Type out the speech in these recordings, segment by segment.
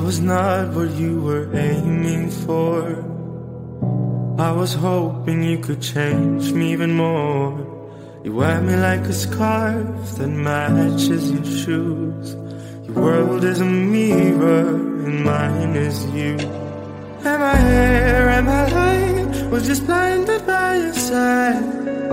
was not what you were aiming for. I was hoping you could change me even more. You wear me like a scarf that matches your shoes. Your world is a mirror and mine is you. Am I here, am I lying, or just blinded by your side?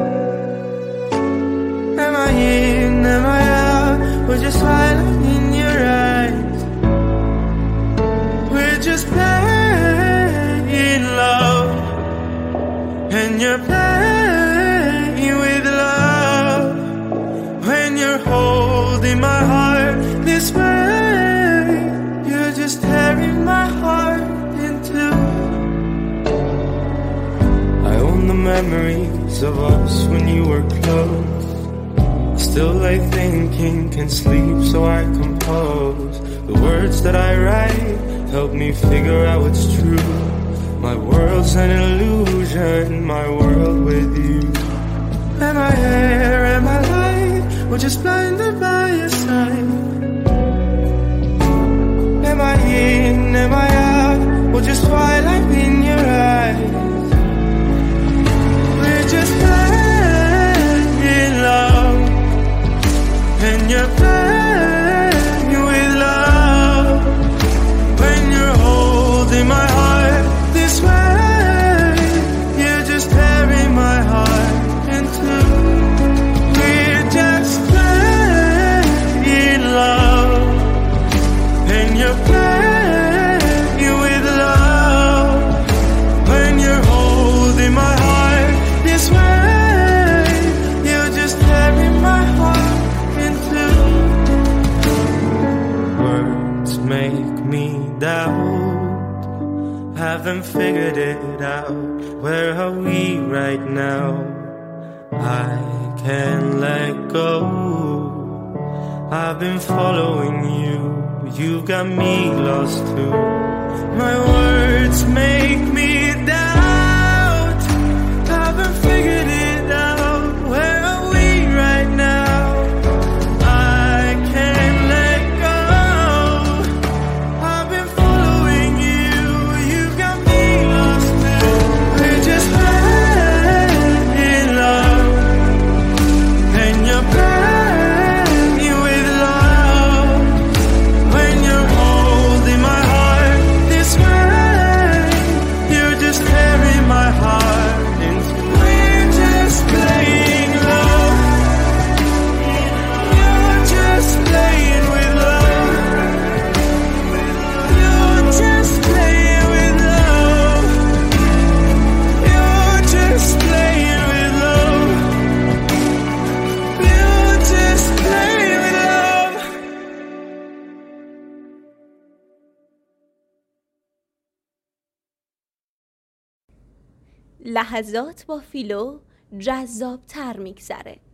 Am I in, am I out, or just smiling in your eyes? We're just playing love, and you're playing with love. When you're holding my heart this way, you're just tearing my heart in two. I own the memories of us when you were close. Still lay thinking, can't sleep so I compose. The words that I write help me figure out what's true. My world's an illusion, my world with you. Am I here, am I lying, or just blinded by your side? Am I in, am I out, or just twilight in your eyes? We're just playing love, and you're playing with love. When you're holding my heart this way, you're just tearing my heart in two. We're just playing love, and you're playing with love. When you're holding my heart this way, you're just tearing my heart in two. Words make me doubt, haven't figured it out. Where are we right now? I can't let go. I've been following you, you've got me lost too. My words make me doubt, haven't figured it out. Where are we right now? I can't let go. I've been following you, you've got me lost too. We're just playing love, and you're playing with love. When you're holding my heart this way, you're just tearing my heart in two. We're just playing love, you're just playing with love. You're just playing with love. You're just playing with love. You're just playing with love. لحظات با فیلو جذاب تر میگذره.